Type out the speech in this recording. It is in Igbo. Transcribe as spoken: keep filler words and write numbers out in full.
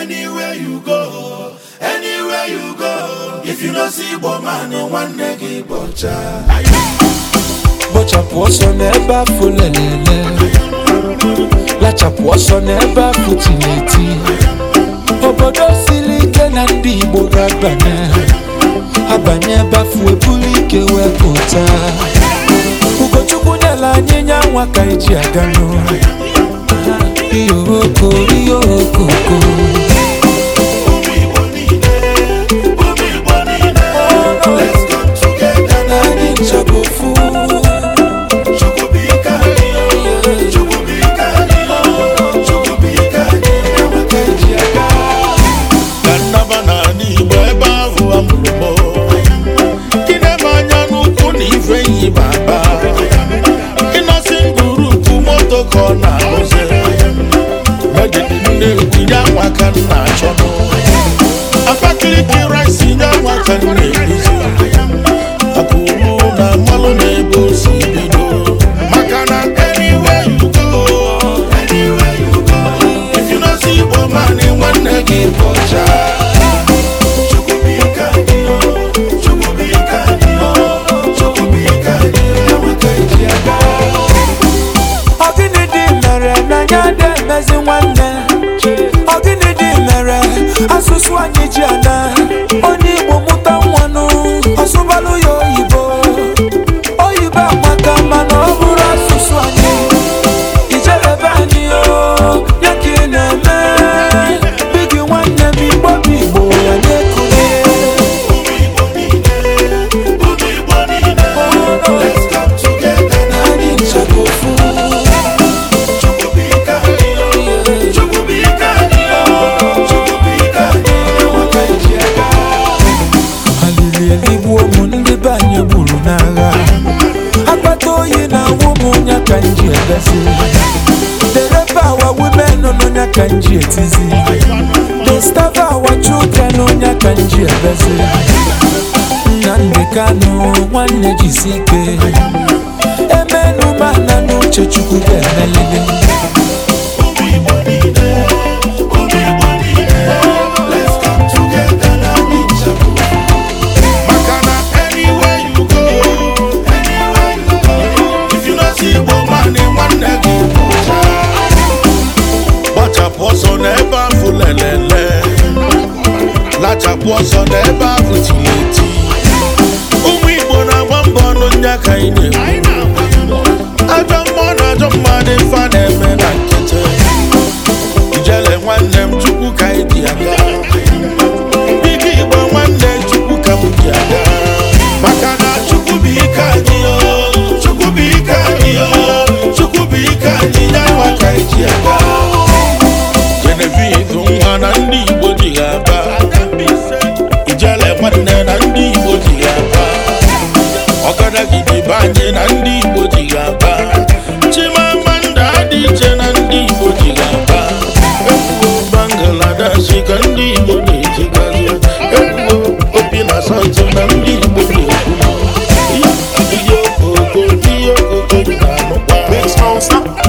Anywhere you go, anywhere you go. If you don't see woman, no one negi bocha. Bocha poso neba fulelele. Lacha poso neba futileti. Obodo silike na ndi Igbo gabane. Abanye bafu ebulike wepụta. Ugochukwu nyela anyị nyanwa ka eji agano. Iyo oko, iyo okoko. Let's come together na anyị nchabofu. Chukubika niyo, chukubika niyo, chukubika niyo maka eji aga. Kanaba na n'Igbo ebe ahụ amụrụ m. Kinemanya n'ukwu na ife yi baba. Ịnọsị ngurupu moto ka ọ na-arụzi. Nne ya nwaka nna achọnụ. Abakaliki rice ya nwaka nna ebizi. Akụrụ na mmalụ na-ebe osi bido. Maka na anywhere you go, anywhere you go. If you don't see woman, nwanne gị bọcha. Chukubika niyo, chukubika niyo, chukubika niyo maka eji aga. Ogini di mere na nya de mezi nwanne. Ogini di mere asụsụ anyị ji ana. Onye Igbo mụta nwanụ ọsụbalụ ya oyibo. Oyibo amaka mana ọ bụrụ asụsụ anyị. Ijelebe anyị o ya ka ị na-eme. Bigi nwanne m Igbo bụ Igbo ya na-ekule. Let's come together na anyị nchabofu. Chukubika niyo, chukubika niyo, chukubika niyo maka eji aga. Alili eligbu ụmụ ndị be anyị gburu n'agha. Akpata oyi na ụmụ nya ka nji egasi. The rape our women no nya ka nji etizi. The starve our children nya ka nji egasi. Nnamdi Kanu nwanne jisi ike. Emenu mana n'uche Chukwu ga-emelele. Let's come together na anyị nchabofu. Maka na anywhere you go, anywhere you go. If you don't see woman, nwanne gị bọcha. Gbachapụ ọsọ n'ebe ahụ lelele. Lachapụ ọsọ n'ebe ahụ tileti. Ụmụ Igbo na-agba mbọ ọnụ nya ka anyị na-ekwu. Ajọ mmụọ na ajọ mmadụ ife a na-eme na nkịtị. Ijele nwanne m Chukwu ka anyị ji aga. Bigi Igbo nwanne Chukwu ka m ji aga. Maka na Chukwu bụ ike anyị o, Chukwu bụ ike anyị o, Chukwu bụ ike anyị ya nwa ka anyị ji aga. Genevieve nwa na ndị Igbo ji ga-aba. Ijele nwanne na ndị Igbo ji ga-aba. Ọgadagidi be anyị na ndị Igbo ji ga-aba. Chimamanda dị iche na ndị Igbo ji ga-aba. Ekwuo Bangladesh ka ndị Igbo na-ejigazi. Ekwuo Obi na South na ndị Igbo na-ekwu. Ihe okoko, ihe okoko na-anụkwa.